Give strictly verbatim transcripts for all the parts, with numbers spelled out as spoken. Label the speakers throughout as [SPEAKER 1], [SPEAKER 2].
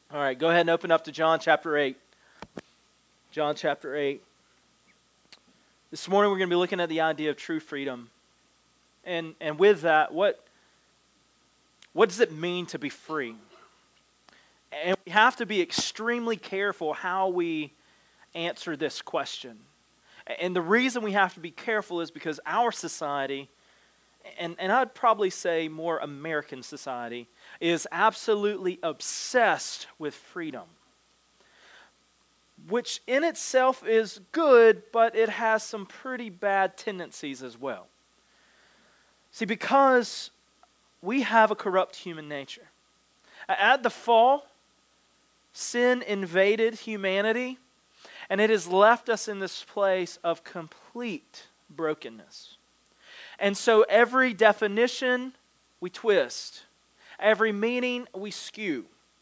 [SPEAKER 1] All right, go ahead and open up to John chapter eight. John chapter eight. This morning we're going to be looking at the idea of true freedom. And and with that, what what does it mean to be free? And we have to be extremely careful how we answer this question. And the reason we have to be careful is because our society, and, and I'd probably say more American society, is absolutely obsessed with freedom. Which in itself is good, but it has some pretty bad tendencies as well. See, because we have a corrupt human nature. At the fall, sin invaded humanity, and it has left us in this place of complete brokenness. And so every definition we twist, every meaning we skew.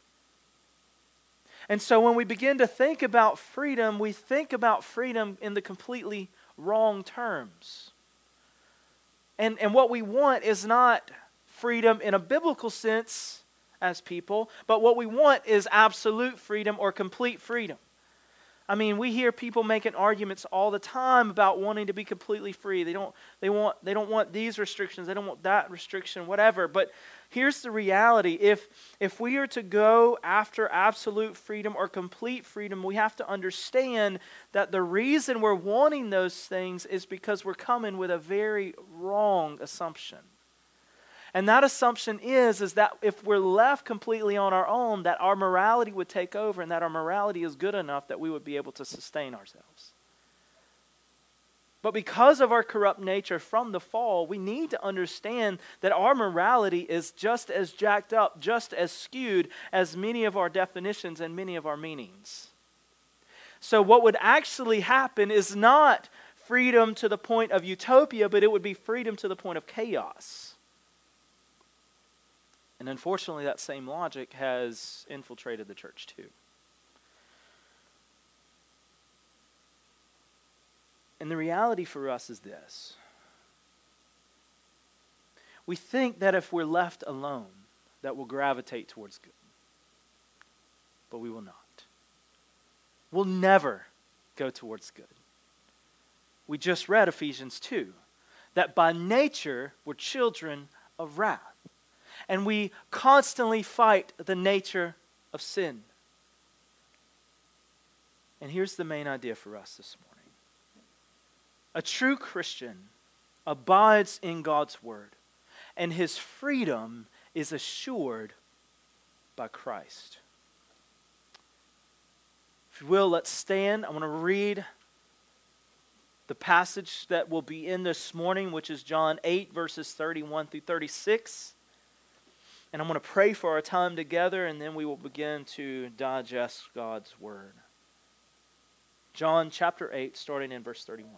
[SPEAKER 1] And so when we begin to think about freedom, we think about freedom in the completely wrong terms. And, and what we want is not freedom in a biblical sense as people, but what we want is absolute freedom or complete freedom. I mean, we hear people making arguments all the time about wanting to be completely free. They don't, they want, they don't want these restrictions. They don't want that restriction, whatever. But here's the reality. If, if we are to go after absolute freedom or complete freedom, we have to understand that the reason we're wanting those things is because we're coming with a very wrong assumption. And that assumption is, is that if we're left completely on our own, that our morality would take over and that our morality is good enough that we would be able to sustain ourselves. But because of our corrupt nature from the fall, we need to understand that our morality is just as jacked up, just as skewed as many of our definitions and many of our meanings. So what would actually happen is not freedom to the point of utopia, but it would be freedom to the point of chaos. And unfortunately, that same logic has infiltrated the church too. And the reality for us is this. We think that if we're left alone, that we'll gravitate towards good. But we will not. We'll never go towards good. We just read Ephesians two, that by nature we're children of wrath. And we constantly fight the nature of sin. And here's the main idea for us this morning. A true Christian abides in God's word, and his freedom is assured by Christ. If you will, let's stand. I want to read the passage that will be in this morning, which is John eight, verses thirty-one through thirty-six. And I'm going to pray for our time together, and then we will begin to digest God's word. John chapter eight, starting in verse thirty-one.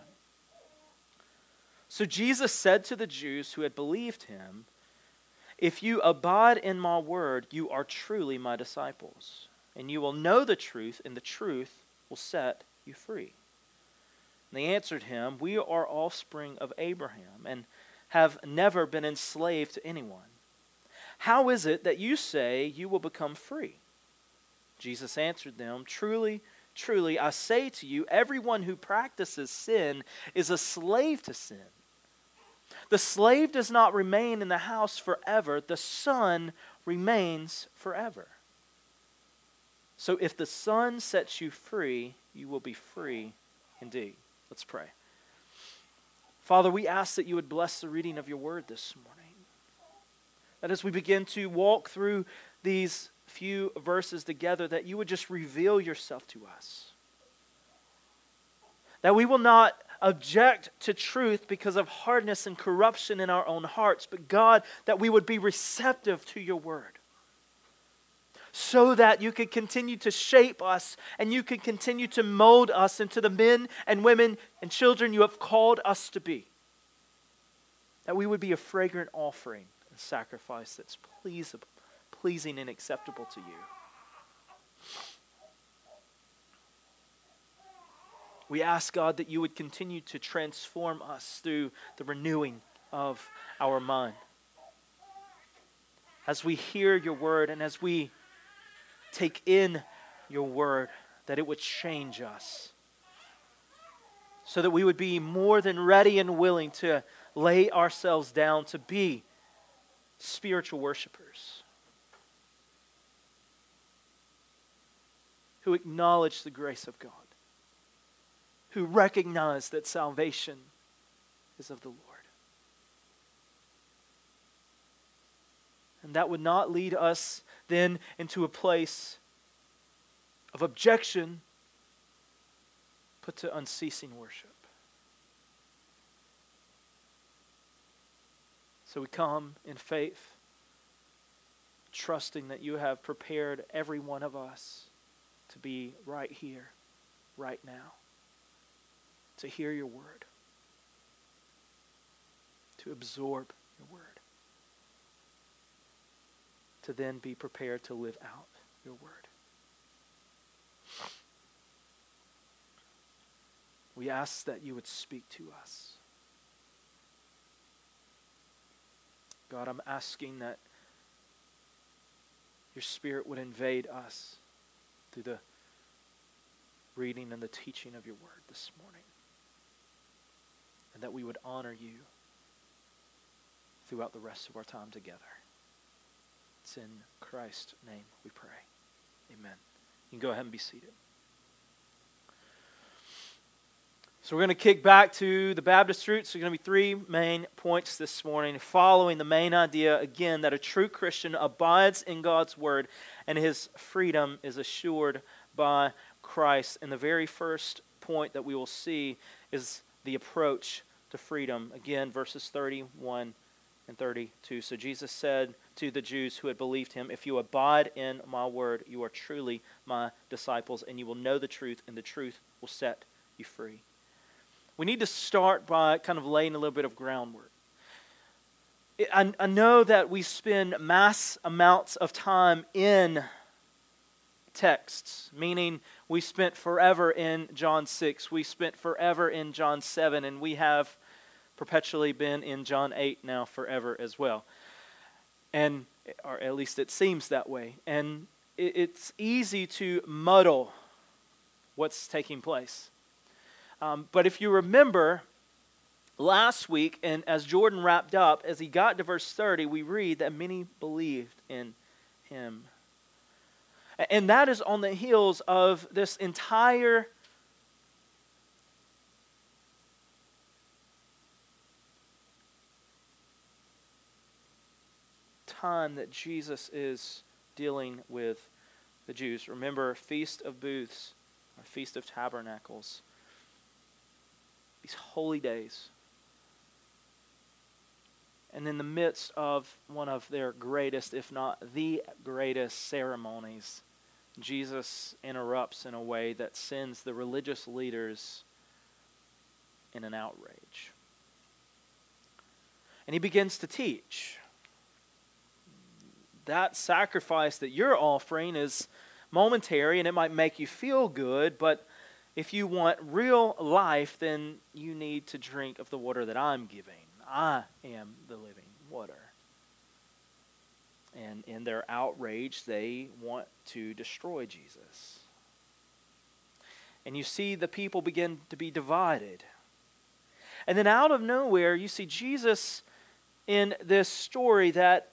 [SPEAKER 1] So Jesus said to the Jews who had believed him, "If you abide in my word, you are truly my disciples, and you will know the truth, and the truth will set you free." And they answered him, "We are offspring of Abraham, and have never been enslaved to anyone. How is it that you say you will become free?" Jesus answered them, "Truly, truly, I say to you, everyone who practices sin is a slave to sin. The slave does not remain in the house forever. The Son remains forever. So if the Son sets you free, you will be free indeed." Let's pray. Father, we ask that you would bless the reading of your word this morning. That as we begin to walk through these few verses together, that you would just reveal yourself to us. That we will not object to truth because of hardness and corruption in our own hearts, but God, that we would be receptive to your word. So that you could continue to shape us and you could continue to mold us into the men and women and children you have called us to be. That we would be a fragrant offering, a sacrifice that's pleasable, pleasing and acceptable to you. We ask, God, that you would continue to transform us through the renewing of our mind. As we hear your word and as we take in your word, that it would change us, so that we would be more than ready and willing to lay ourselves down to be spiritual worshipers who acknowledge the grace of God, who recognize that salvation is of the Lord. And that would not lead us then into a place of objection, but to unceasing worship. So we come in faith, trusting that you have prepared every one of us to be right here, right now, to hear your word, to absorb your word, to then be prepared to live out your word. We ask that you would speak to us. God, I'm asking that your Spirit would invade us through the reading and the teaching of your word this morning, and that we would honor you throughout the rest of our time together. It's in Christ's name we pray. Amen. You can go ahead and be seated. So we're going to kick back to the Baptist roots. There are going to be three main points this morning, following the main idea, again, that a true Christian abides in God's word and his freedom is assured by Christ. And the very first point that we will see is the approach to freedom. Again, verses thirty-one and thirty-two. So Jesus said to the Jews who had believed him, "If you abide in my word, you are truly my disciples, and you will know the truth, and the truth will set you free." We need to start by kind of laying a little bit of groundwork. I, I know that we spend mass amounts of time in texts, meaning we spent forever in John six, we spent forever in John seven, and we have perpetually been in John eight now forever as well. And, or at least it seems that way. And it, it's easy to muddle what's taking place. Um, but if you remember, last week, and as Jordan wrapped up, as he got to verse thirty, we read that many believed in him. And that is on the heels of this entire time that Jesus is dealing with the Jews. Remember, Feast of Booths, or Feast of Tabernacles. These holy days. And in the midst of one of their greatest, if not the greatest ceremonies, Jesus interrupts in a way that sends the religious leaders in an outrage. And he begins to teach. That sacrifice that you're offering is momentary and it might make you feel good, but if you want real life, then you need to drink of the water that I'm giving. I am the living water. And in their outrage, they want to destroy Jesus. And you see the people begin to be divided. And then out of nowhere, you see Jesus in this story that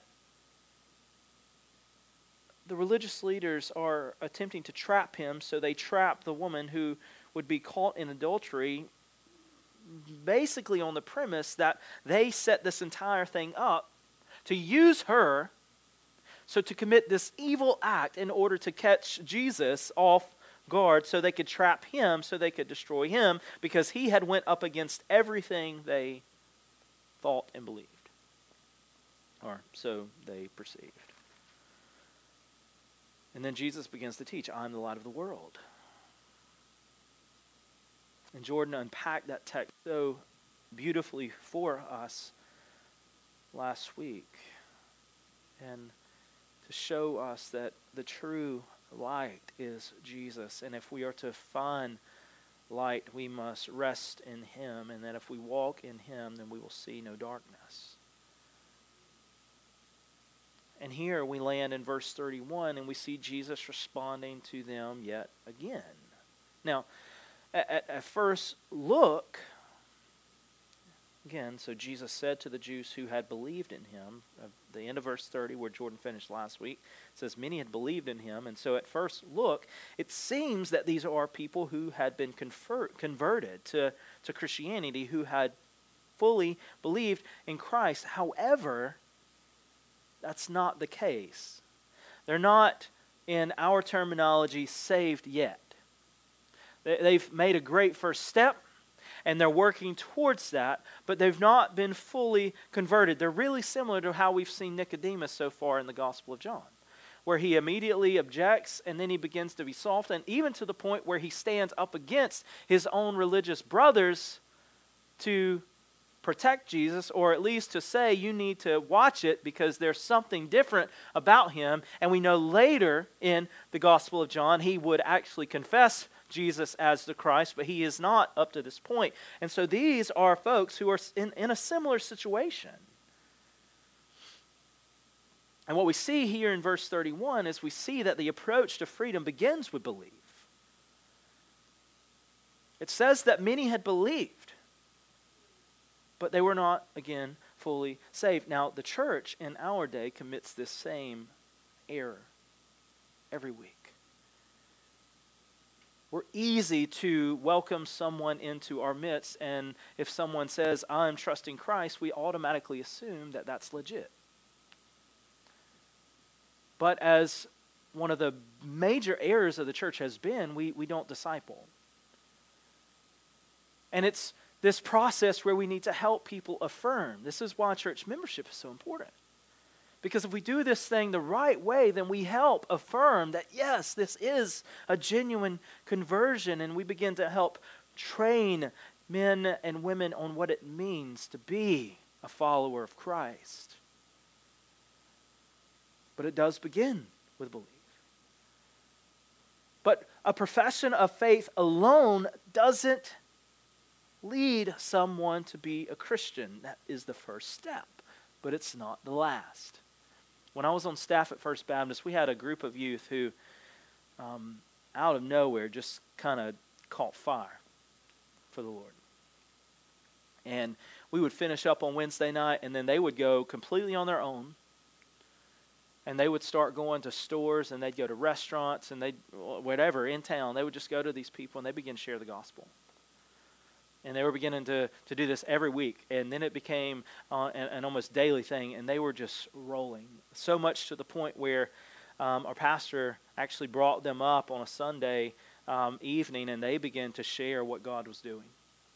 [SPEAKER 1] the religious leaders are attempting to trap him, so they trap the woman who would be caught in adultery, basically on the premise that they set this entire thing up to use her, so to commit this evil act in order to catch Jesus off guard, so they could trap him, so they could destroy him, because he had went up against everything they thought and believed, or so they perceived. And then Jesus begins to teach, "I'm the light of the world." And Jordan unpacked that text so beautifully for us last week. And to show us that the true light is Jesus. And if we are to find light, we must rest in him. And that if we walk in him, then we will see no darkness. And here we land in verse thirty-one, and we see Jesus responding to them yet again. Now, at, at first look, again, so Jesus said to the Jews who had believed in him, uh, the end of verse thirty where Jordan finished last week, says many had believed in him. And so at first look, it seems that these are people who had been convert, converted to, to Christianity, who had fully believed in Christ. However, that's not the case. They're not, in our terminology, saved yet. They, they've made a great first step, and they're working towards that, but they've not been fully converted. They're really similar to how we've seen Nicodemus so far in the Gospel of John, where he immediately objects, and then he begins to be soft, and even to the point where he stands up against his own religious brothers to protect Jesus, or at least to say you need to watch it because there's something different about him. And we know later in the Gospel of John he would actually confess Jesus as the Christ, but he is not up to this point. And so these are folks who are in, in a similar situation. And what we see here in verse thirty-one is we see that the approach to freedom begins with belief. It says that many had believed, but they were not, again, fully saved. Now, the church in our day commits this same error every week. We're easy to welcome someone into our midst, and if someone says, I'm trusting Christ, we automatically assume that that's legit. But as one of the major errors of the church has been, we, we don't disciple. And it's this process where we need to help people affirm. This is why church membership is so important. Because if we do this thing the right way, then we help affirm that, yes, this is a genuine conversion, and we begin to help train men and women on what it means to be a follower of Christ. But it does begin with belief. But a profession of faith alone doesn't lead someone to be a Christian. That is the first step, but it's not the last. When I was on staff at First Baptist, we had a group of youth who, um, out of nowhere, just kind of caught fire for the Lord. And we would finish up on Wednesday night, and then they would go completely on their own, and they would start going to stores, and they'd go to restaurants, and they'd, whatever, in town. They would just go to these people, and they begin to share the gospel. And they were beginning to, to do this every week. And then it became uh, an, an almost daily thing. And they were just rolling. So much to the point where um, our pastor actually brought them up on a Sunday um, evening. And they began to share what God was doing.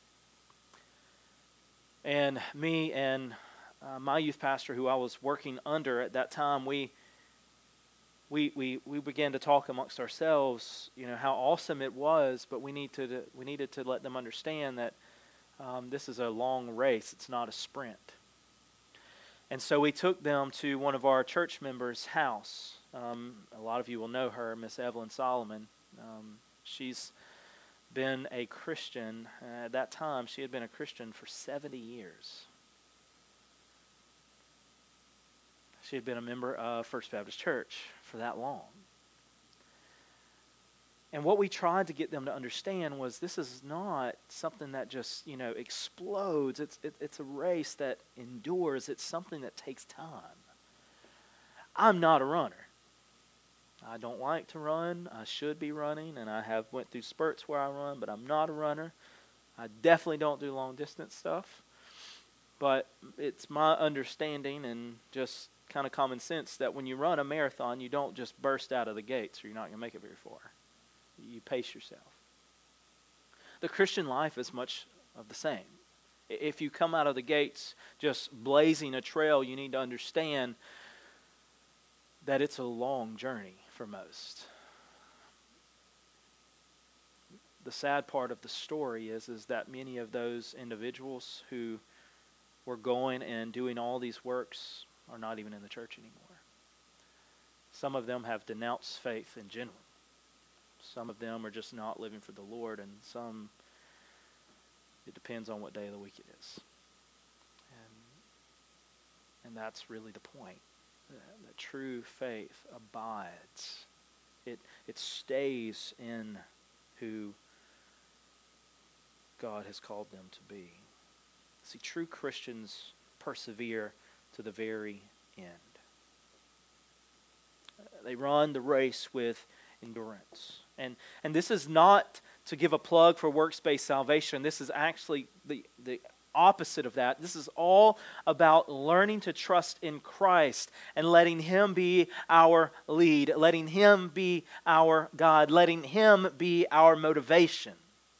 [SPEAKER 1] And me and uh, my youth pastor, who I was working under at that time, we, we, we, we began to talk amongst ourselves, you know, how awesome it was, but we need to, we needed to let them understand that um, this is a long race. It's not a sprint. And so we took them to one of our church members' house. Um, a lot of you will know her, Miss Evelyn Solomon. Um, she's been a Christian. Uh, at that time, she had been a Christian for seventy years. She had been a member of First Baptist Church for that long. And what we tried to get them to understand was this is not something that just, you know, explodes. It's it, it's a race that endures. It's something that takes time. I'm not a runner. I don't like to run. I should be running, and I have went through spurts where I run, but I'm not a runner. I definitely don't do long distance stuff. But it's my understanding and just kind of common sense that when you run a marathon, you don't just burst out of the gates or you're not going to make it very far. You pace yourself. The Christian life is much of the same. If you come out of the gates just blazing a trail, you need to understand that it's a long journey for most. The sad part of the story is, is that many of those individuals who were going and doing all these works are not even in the church anymore. Some of them have denounced faith in general. Some of them are just not living for the Lord, and some, it depends on what day of the week it is. And, and that's really the point. that true faith abides. It, it stays in who God has called them to be. See, true Christians persevere to the very end. They run the race with endurance. And, and this is not to give a plug for Works-Based Salvation. This is actually the, the opposite of that. This is all about learning to trust in Christ and letting Him be our lead, letting Him be our God, letting Him be our motivation.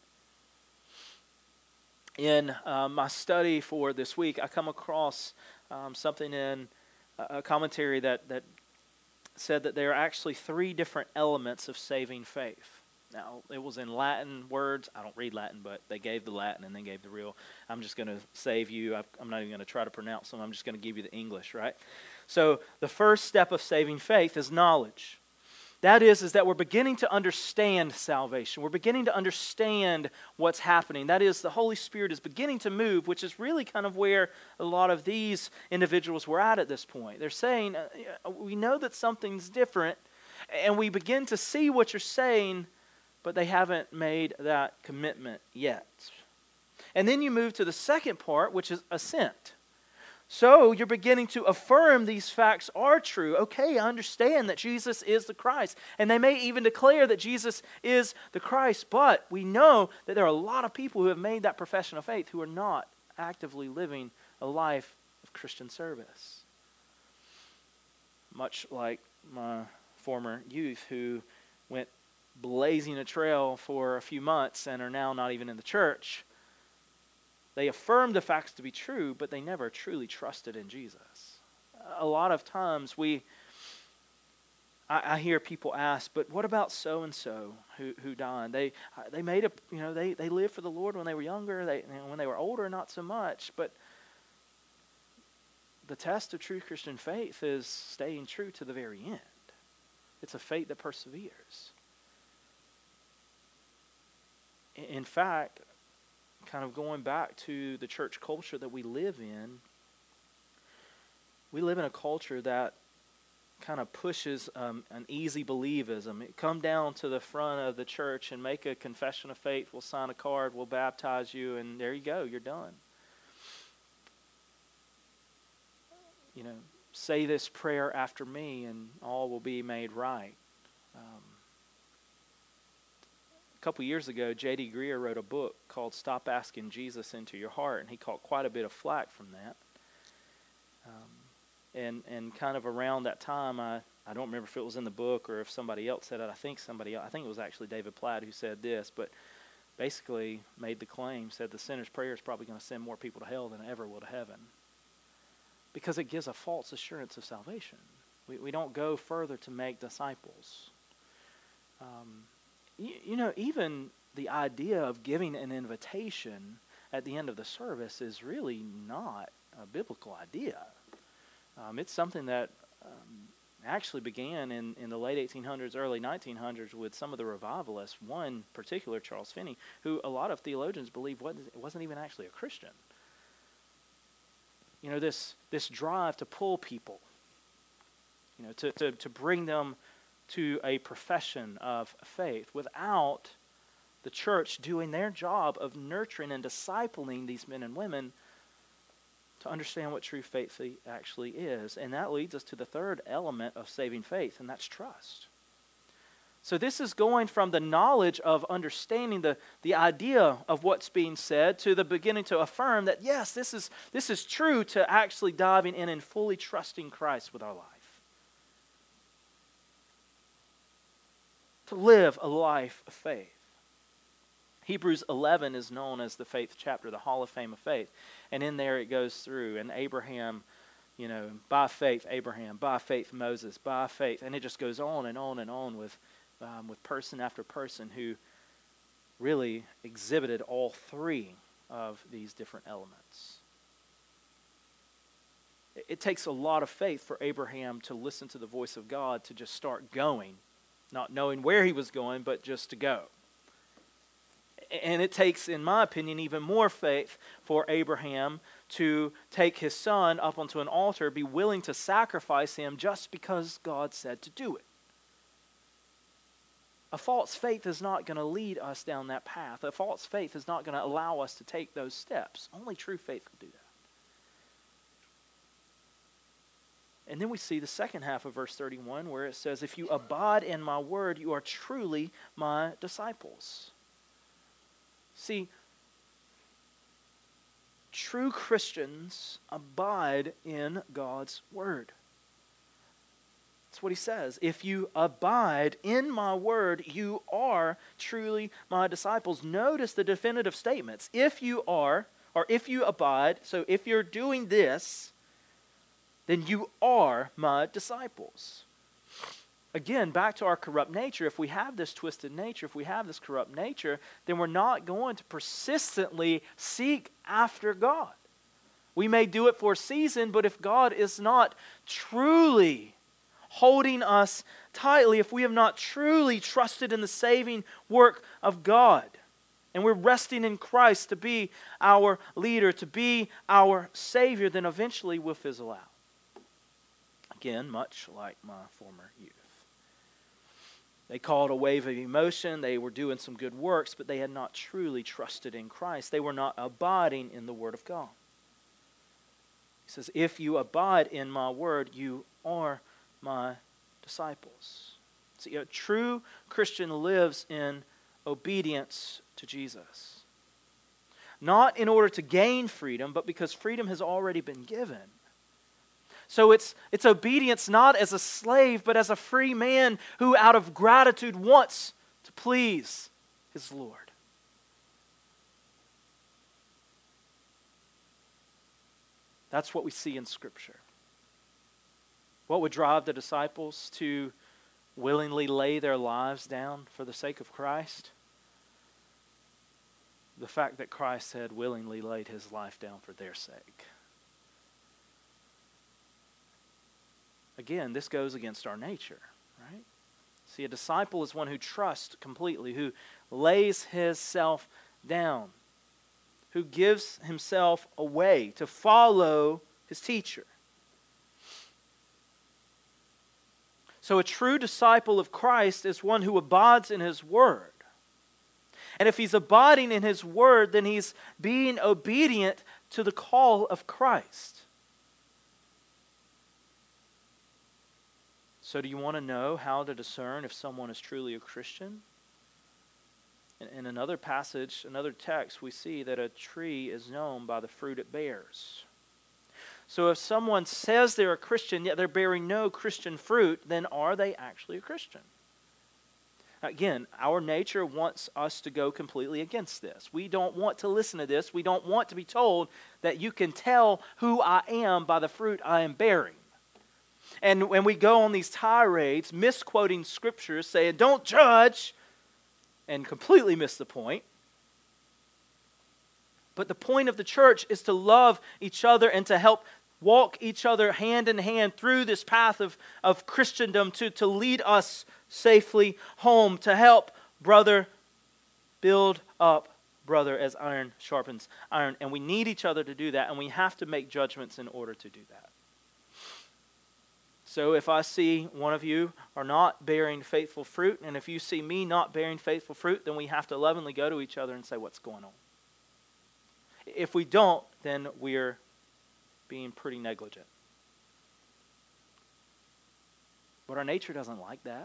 [SPEAKER 1] In uh, my study for this week, I come across um, something in a commentary that, that said that there are actually three different elements of saving faith. Now, it was in Latin words. I don't read Latin, but they gave the Latin and then gave the real. I'm just going to save you. I'm not even going to try to pronounce them. I'm just going to give you the English, right? So the first step of saving faith is knowledge. That is, is that we're beginning to understand salvation. We're beginning to understand what's happening. That is, the Holy Spirit is beginning to move, which is really kind of where a lot of these individuals were at at this point. They're saying, uh, we know that something's different, and we begin to see what you're saying, but they haven't made that commitment yet. And then you move to the second part, which is assent. So you're beginning to affirm these facts are true. Okay, I understand that Jesus is the Christ. And they may even declare that Jesus is the Christ. But we know that there are a lot of people who have made that profession of faith who are not actively living a life of Christian service. Much like my former youth who went blazing a trail for a few months and are now not even in the church. They affirmed the facts to be true, but they never truly trusted in Jesus. A lot of times we, I, I hear people ask, but what about so-and-so who, who died? They they made a, you know, they, they lived for the Lord when they were younger. They, you know, when they were older, not so much. But the test of true Christian faith is staying true to the very end. It's a faith that perseveres. In fact, kind of going back to the church culture that we live in, we live in a culture that kind of pushes um, an easy believism. Come down to the front of the church and make a confession of faith. We'll sign a card. We'll baptize you, and there you go. You're done. You know, say this prayer after me, and all will be made right. Um, A couple years ago, J D Greear wrote a book called Stop Asking Jesus Into Your Heart, and he caught quite a bit of flack from that. Um, and and kind of around that time, I, I don't remember if it was in the book or if somebody else said it. I think somebody else, I think it was actually David Platt who said this, but basically made the claim, said the sinner's prayer is probably going to send more people to hell than it ever will to heaven. Because it gives a false assurance of salvation. We, we don't go further to make disciples. Um You, you know, even the idea of giving an invitation at the end of the service is really not a biblical idea. Um, it's something that um, actually began in, in the late eighteen hundreds, early nineteen hundreds with some of the revivalists, one particular, Charles Finney, who a lot of theologians believe wasn't, wasn't even actually a Christian. You know, this, this drive to pull people, you know, to, to, to bring them to a profession of faith without the church doing their job of nurturing and discipling these men and women to understand what true faith actually is. And that leads us to the third element of saving faith, and that's trust. So this is going from the knowledge of understanding the, the idea of what's being said to the beginning to affirm that, yes, this is, this is true, to actually diving in and fully trusting Christ with our life. To live a life of faith. Hebrews eleven is known as the faith chapter, the Hall of Fame of faith. And in there it goes through, and Abraham, you know, by faith Abraham, by faith Moses, by faith, and it just goes on and on and on with, um, with person after person who really exhibited all three of these different elements. It, it takes a lot of faith for Abraham to listen to the voice of God, to just start going. Not knowing where he was going, but just to go. And it takes, in my opinion, even more faith for Abraham to take his son up onto an altar, be willing to sacrifice him just because God said to do it. A false faith is not going to lead us down that path. A false faith is not going to allow us to take those steps. Only true faith will do that. And then we see the second half of verse thirty-one where it says, if you abide in my word, you are truly my disciples. See, true Christians abide in God's word. That's what he says. If you abide in my word, you are truly my disciples. Notice the definitive statements. If you are, or if you abide, so if you're doing this, then you are my disciples. Again, back to our corrupt nature. If we have this twisted nature, if we have this corrupt nature, then we're not going to persistently seek after God. We may do it for a season, but if God is not truly holding us tightly, if we have not truly trusted in the saving work of God, and we're resting in Christ to be our leader, to be our Savior, then eventually we'll fizzle out. Again, much like my former youth. They called a wave of emotion, they were doing some good works, but they had not truly trusted in Christ. They were not abiding in the Word of God. He says, if you abide in my word, you are my disciples. See, a true Christian lives in obedience to Jesus. Not in order to gain freedom, but because freedom has already been given. So it's, it's obedience not as a slave, but as a free man who out of gratitude wants to please his Lord. That's what we see in Scripture. What would drive the disciples to willingly lay their lives down for the sake of Christ? The fact that Christ had willingly laid his life down for their sake. Again, this goes against our nature, right? See, a disciple is one who trusts completely, who lays himself down, who gives himself away to follow his teacher. So a true disciple of Christ is one who abides in his word. And if he's abiding in his word, then he's being obedient to the call of Christ. So do you want to know how to discern if someone is truly a Christian? In, in another passage, another text, we see that a tree is known by the fruit it bears. So if someone says they're a Christian, yet they're bearing no Christian fruit, then are they actually a Christian? Again, our nature wants us to go completely against this. We don't want to listen to this. We don't want to be told that you can tell who I am by the fruit I am bearing. And when we go on these tirades, misquoting scriptures, saying, don't judge, and completely miss the point. But the point of the church is to love each other and to help walk each other hand in hand through this path of, of Christendom to, to lead us safely home, to help brother build up brother as iron sharpens iron. And we need each other to do that, and we have to make judgments in order to do that. So if I see one of you are not bearing faithful fruit, and if you see me not bearing faithful fruit, then we have to lovingly go to each other and say, what's going on? If we don't, then we're being pretty negligent. But our nature doesn't like that.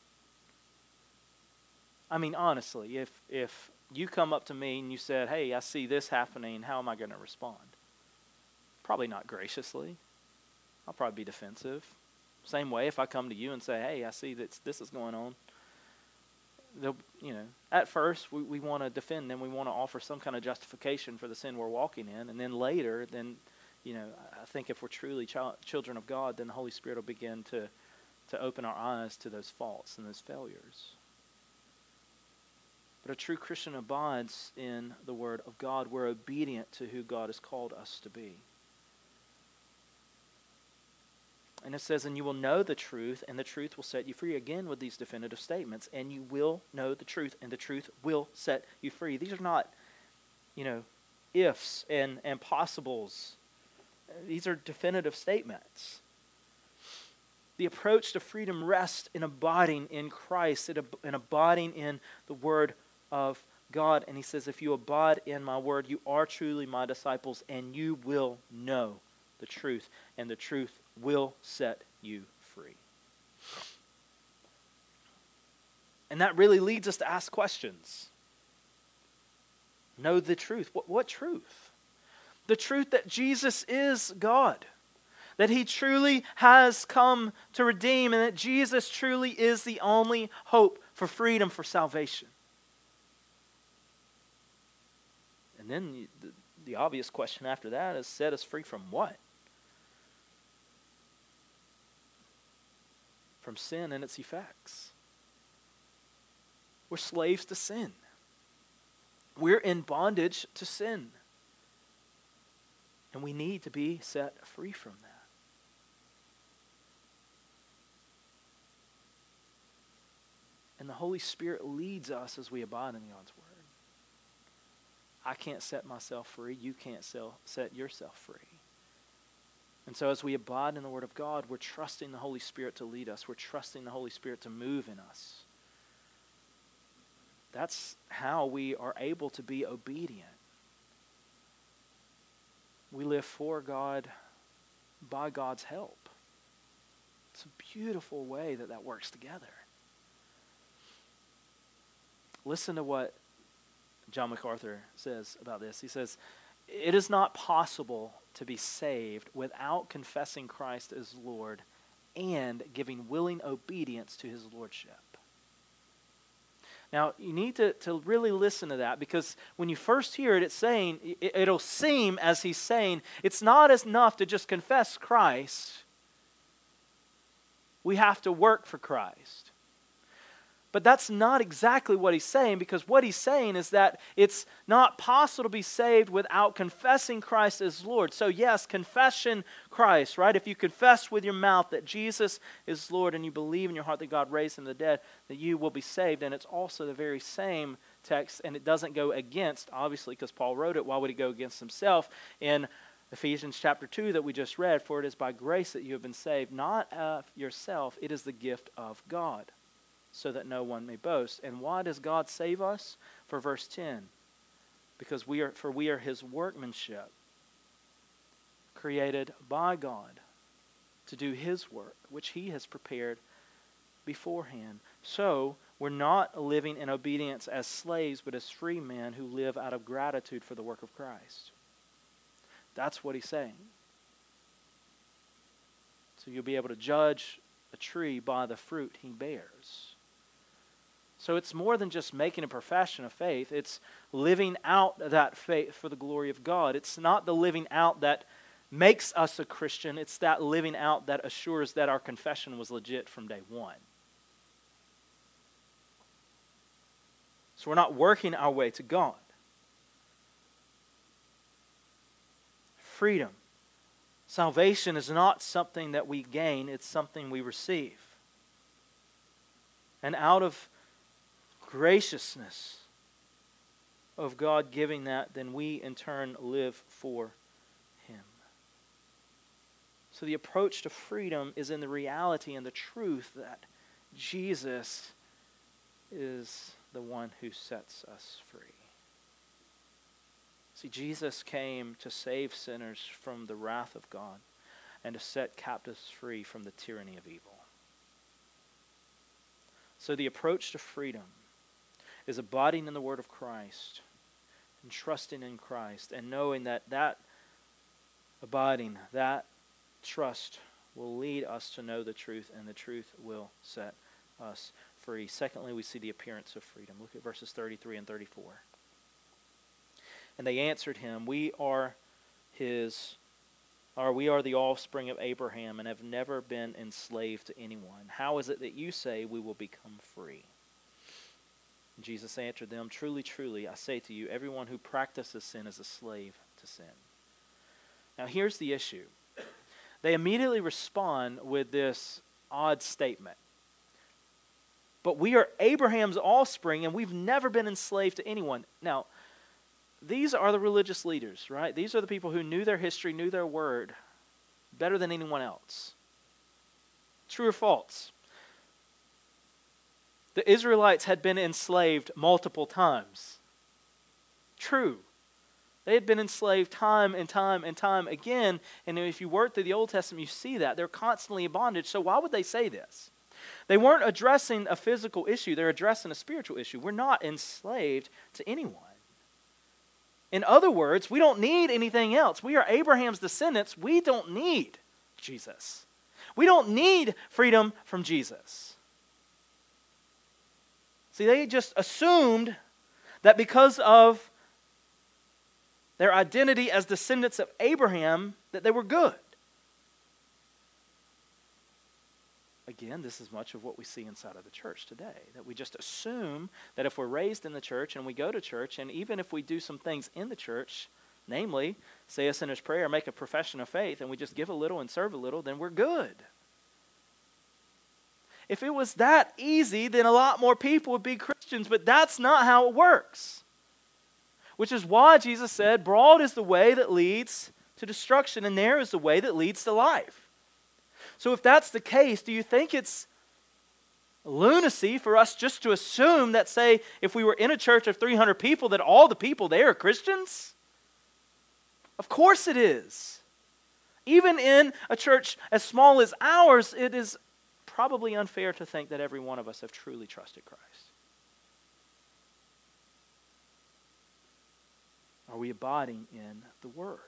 [SPEAKER 1] I mean, honestly, if if you come up to me and you said, hey, I see this happening, how am I going to respond? Probably not graciously. I'll probably be defensive. Same way if I come to you and say, hey, I see that this is going on. They'll, you know, at first we, we want to defend them. We want to offer some kind of justification for the sin we're walking in. And then later, then, you know, I think if we're truly ch- children of God, then the Holy Spirit will begin to, to open our eyes to those faults and those failures. But a true Christian abides in the Word of God. We're obedient to who God has called us to be. And it says, and you will know the truth, and the truth will set you free. Again, with these definitive statements. And you will know the truth, and the truth will set you free. These are not, you know, ifs and, and possibles. These are definitive statements. The approach to freedom rests in abiding in Christ, in abiding in the Word of God. And he says, if you abide in my word, you are truly my disciples, and you will know the truth, and the truth will set you free. And that really leads us to ask questions. Know the truth. What, what truth? The truth that Jesus is God. That he truly has come to redeem, and that Jesus truly is the only hope for freedom, for salvation. And then the, the obvious question after that is, set us free from what? From sin and its effects. We're slaves to sin. We're in bondage to sin. And we need to be set free from that. And the Holy Spirit leads us as we abide in God's Word. I can't set myself free. You can't set yourself free. And so as we abide in the Word of God, we're trusting the Holy Spirit to lead us. We're trusting the Holy Spirit to move in us. That's how we are able to be obedient. We live for God by God's help. It's a beautiful way that that works together. Listen to what John MacArthur says about this. He says, it is not possible to be saved without confessing Christ as Lord and giving willing obedience to his lordship. Now, you need to, to really listen to that, because when you first hear it, it's saying, it, it'll seem as he's saying, it's not enough to just confess Christ. We have to work for Christ. But that's not exactly what he's saying, because what he's saying is that it's not possible to be saved without confessing Christ as Lord. So yes, confession Christ, right? If you confess with your mouth that Jesus is Lord and you believe in your heart that God raised him from the dead, that you will be saved. And it's also the very same text, and it doesn't go against, obviously, because Paul wrote it. Why would he go against himself? In Ephesians chapter two that we just read, for it is by grace that you have been saved, not of yourself, it is the gift of God, so that no one may boast. And why does God save us? For verse ten, because we are, for we are his workmanship, created by God to do his work, which he has prepared beforehand. So we're not living in obedience as slaves, but as free men who live out of gratitude for the work of Christ. That's what he's saying. So you'll be able to judge a tree by the fruit he bears. So it's more than just making a profession of faith. It's living out that faith for the glory of God. It's not the living out that makes us a Christian. It's that living out that assures that our confession was legit from day one. So we're not working our way to God. Freedom. Salvation is not something that we gain. It's something we receive. And out of graciousness of God giving that, then we in turn live for him. So the approach to freedom is in the reality and the truth that Jesus is the one who sets us free. See, Jesus came to save sinners from the wrath of God and to set captives free from the tyranny of evil. So the approach to freedom is abiding in the word of Christ and trusting in Christ and knowing that that abiding, that trust will lead us to know the truth, and the truth will set us free. Secondly, we see the appearance of freedom. Look at verses thirty-three and thirty-four. And they answered him, we are his, or we are the offspring of Abraham and have never been enslaved to anyone. How is it that you say we will become free? And Jesus answered them, truly, truly, I say to you, everyone who practices sin is a slave to sin. Now here's the issue. they immediately respond with this odd statement. But we are Abraham's offspring, and we've never been enslaved to anyone. Now, these are the religious leaders, right? These are the people who knew their history, knew their word better than anyone else. True or false? The Israelites had been enslaved multiple times. True. They had been enslaved time and time and time again. And if you work through the Old Testament, you see that. They're constantly in bondage. So why would they say this? They weren't addressing a physical issue. They're addressing a spiritual issue. We're not enslaved to anyone. In other words, we don't need anything else. We are Abraham's descendants. We don't need Jesus. We don't need freedom from Jesus. See, they just assumed that because of their identity as descendants of Abraham, that they were good. Again, this is much of what we see inside of the church today, that we just assume that if we're raised in the church and we go to church, and even if we do some things in the church, namely, say a sinner's prayer, make a profession of faith, and we just give a little and serve a little, then we're good. If it was that easy, then a lot more people would be Christians, but that's not how it works. Which is why Jesus said, broad is the way that leads to destruction, and narrow is the way that leads to life. So if that's the case, do you think it's lunacy for us just to assume that, say, if we were in a church of three hundred people, that all the people there are Christians? Of course it is. Even in a church as small as ours, it is probably unfair to think that every one of us have truly trusted Christ. Are we abiding in the Word?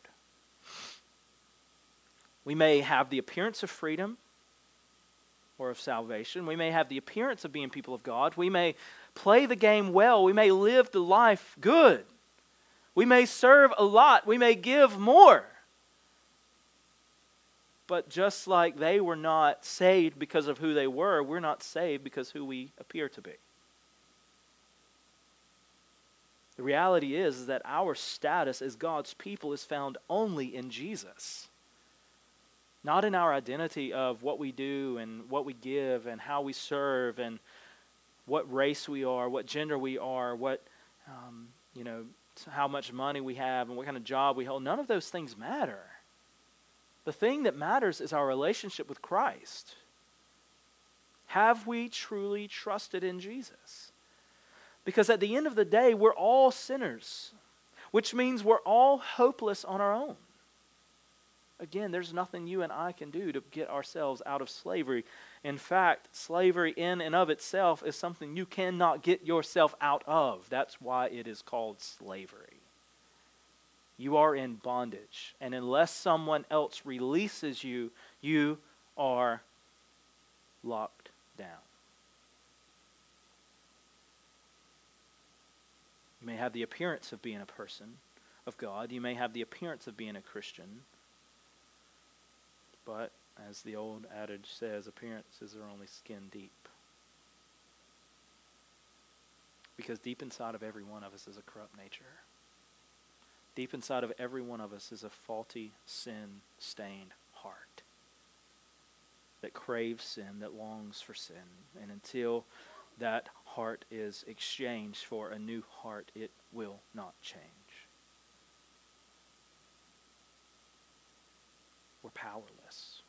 [SPEAKER 1] We may have the appearance of freedom or of salvation. We may have the appearance of being people of God. We may play the game well. We may live the life good. We may serve a lot. We may give more. But just like they were not saved because of who they were, we're not saved because who we appear to be. The reality is, is that our status as God's people is found only in Jesus. Not in our identity of what we do and what we give and how we serve and what race we are, what gender we are, what, um, you know, how much money we have and what kind of job we hold. None of those things matter. The thing that matters is our relationship with Christ. Have we truly trusted in Jesus? Because at the end of the day, we're all sinners, which means we're all hopeless on our own. Again, there's nothing you and I can do to get ourselves out of slavery. In fact, slavery in and of itself is something you cannot get yourself out of. That's why it is called slavery. You are in bondage. And unless someone else releases you, you are locked down. You may have the appearance of being a person of God. You may have the appearance of being a Christian. But, as the old adage says, appearances are only skin deep. Because deep inside of every one of us is a corrupt nature. Deep inside of every one of us is a faulty, sin-stained heart that craves sin, that longs for sin. And until that heart is exchanged for a new heart, it will not change. We're powerless.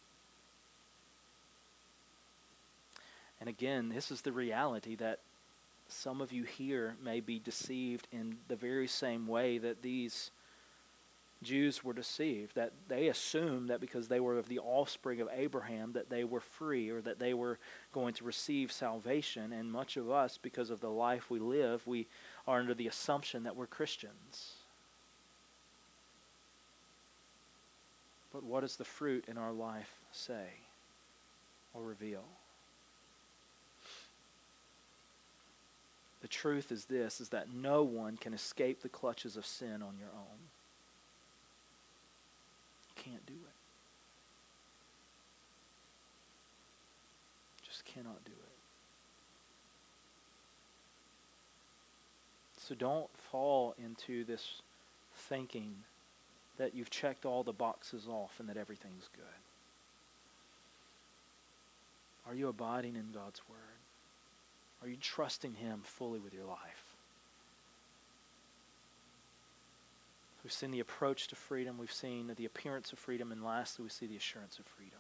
[SPEAKER 1] And again, this is the reality that some of you here may be deceived in the very same way that these Jews were deceived, that they assumed that because they were of the offspring of Abraham that they were free or that they were going to receive salvation. And much of us, because of the life we live, we are under the assumption that we're Christians. But what does the fruit in our life say or reveal? The truth is this, is that no one can escape the clutches of sin on your own. You can't do it. Just cannot do it. So don't fall into this thinking that you've checked all the boxes off and that everything's good? Are you abiding in God's Word? Are you trusting Him fully with your life? We've seen the approach to freedom. We've seen the appearance of freedom. And lastly, we see the assurance of freedom.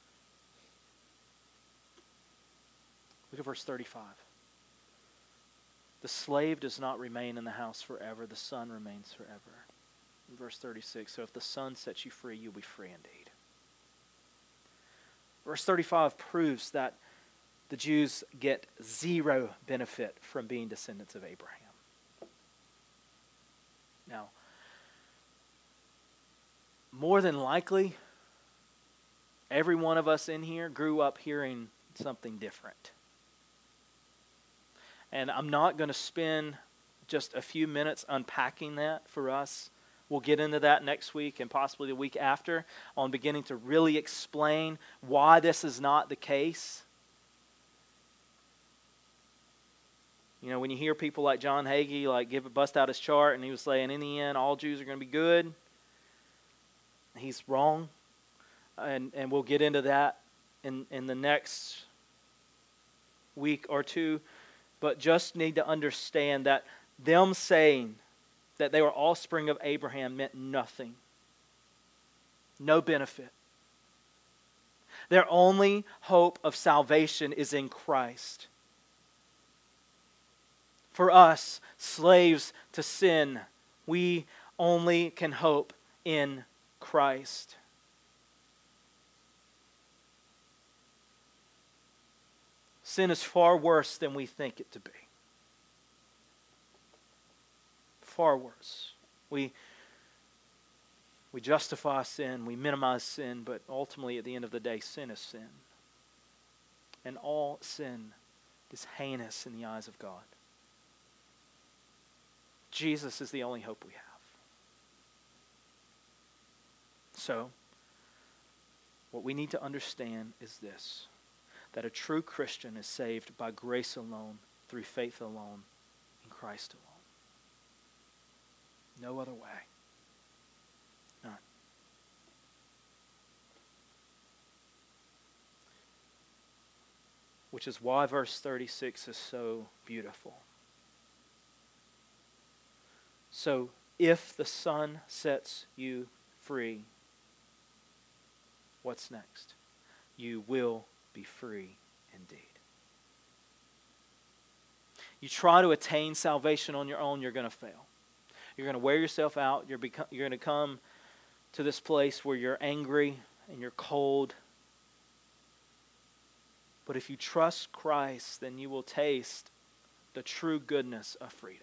[SPEAKER 1] Look at verse thirty-five. The slave does not remain in the house forever. The son remains forever. In verse thirty-six, so if the Son sets you free, you'll be free indeed. Verse thirty-five proves that the Jews get zero benefit from being descendants of Abraham. Now, more than likely, every one of us in here grew up hearing something different. And I'm not going to spend just a few minutes unpacking that for us. We'll get into that next week and possibly the week after on beginning to really explain why this is not the case. You know, when you hear people like John Hagee like give bust out his chart and he was saying in the end all Jews are going to be good, he's wrong. And and we'll get into that in, in the next week or two. But just need to understand that them saying that they were offspring of Abraham meant nothing. No benefit. Their only hope of salvation is in Christ. For us, slaves to sin, we only can hope in Christ. Sin is far worse than we think it to be. Far worse. We, we justify sin, we minimize sin, but ultimately at the end of the day, sin is sin. And all sin is heinous in the eyes of God. Jesus is the only hope we have. So, what we need to understand is this, that a true Christian is saved by grace alone, through faith alone, in Christ alone. No other way. None. Which is why verse thirty-six is so beautiful. So, if the Son sets you free, what's next? You will be free indeed. You try to attain salvation on your own, you're going to fail. You're going to wear yourself out. You're, become, you're going to come to this place where you're angry and you're cold. But if you trust Christ, then you will taste the true goodness of freedom.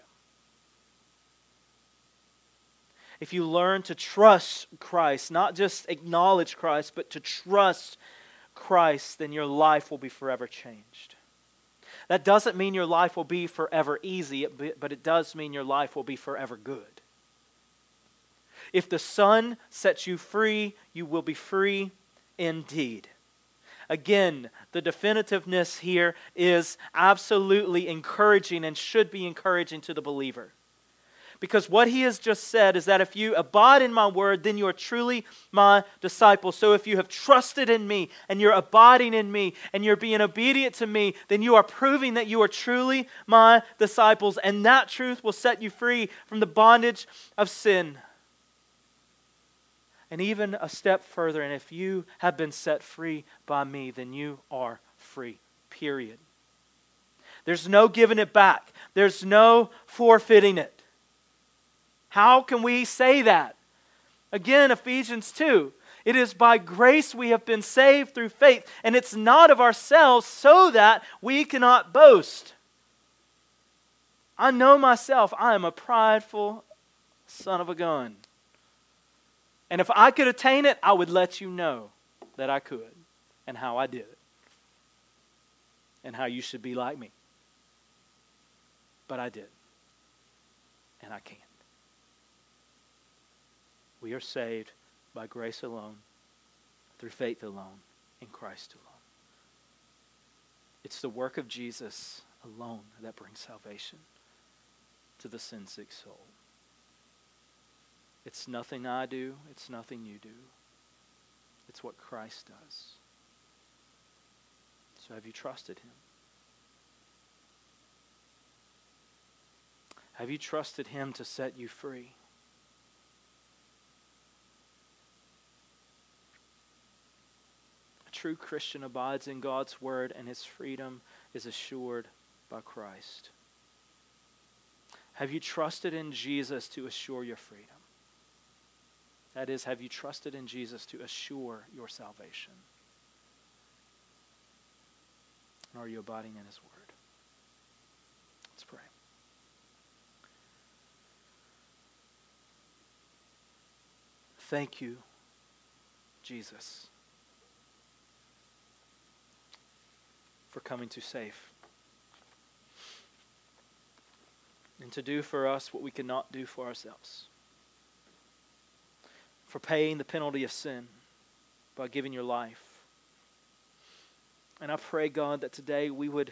[SPEAKER 1] If you learn to trust Christ, not just acknowledge Christ, but to trust Christ, then your life will be forever changed. That doesn't mean your life will be forever easy, but it does mean your life will be forever good. If the Son sets you free, you will be free indeed. Again, the definitiveness here is absolutely encouraging and should be encouraging to the believer. Because what he has just said is that if you abide in my word, then you are truly my disciples. So if you have trusted in me and you're abiding in me and you're being obedient to me, then you are proving that you are truly my disciples. And that truth will set you free from the bondage of sin. And even a step further, and if you have been set free by me, then you are free, period. There's no giving it back. There's no forfeiting it. How can we say that? Again, Ephesians two. It is by grace we have been saved through faith, and it's not of ourselves so that we cannot boast. I know myself, I am a prideful son of a gun. And if I could attain it, I would let you know that I could and how I did it. And how you should be like me. But I did. And I can't. We are saved by grace alone, through faith alone, in Christ alone. It's the work of Jesus alone that brings salvation to the sin-sick soul. It's nothing I do. It's nothing you do. It's what Christ does. So have you trusted him? Have you trusted him to set you free? A true Christian abides in God's word, and his freedom is assured by Christ. Have you trusted in Jesus to assure your freedom? That is, have you trusted in Jesus to assure your salvation? And are you abiding in his word? Let's pray. Thank you, Jesus, for coming to save and to do for us what we cannot do for ourselves, for paying the penalty of sin by giving your life. And I pray, God, that today we would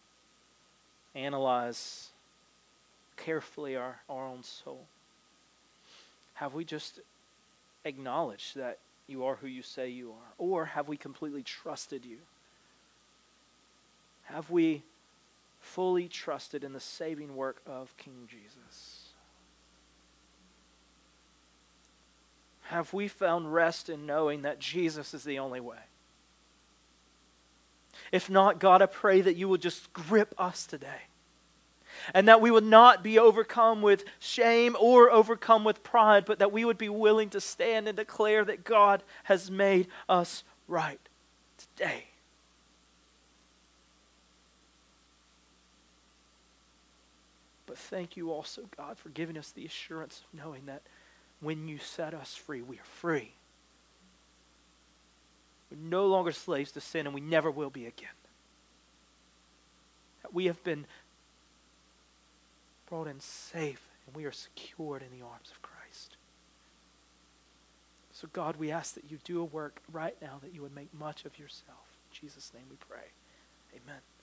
[SPEAKER 1] analyze carefully our, our own soul. Have we just acknowledged that you are who you say you are? Or have we completely trusted you? Have we fully trusted in the saving work of King Jesus? Have we found rest in knowing that Jesus is the only way? If not, God, I pray that you will just grip us today. And that we would not be overcome with shame or overcome with pride, but that we would be willing to stand and declare that God has made us right today. But thank you also, God, for giving us the assurance of knowing that when you set us free, we are free. We're no longer slaves to sin, and we never will be again. That we have been brought in safe, and we are secured in the arms of Christ. So God, we ask that you do a work right now, that you would make much of yourself. In Jesus' name we pray. Amen.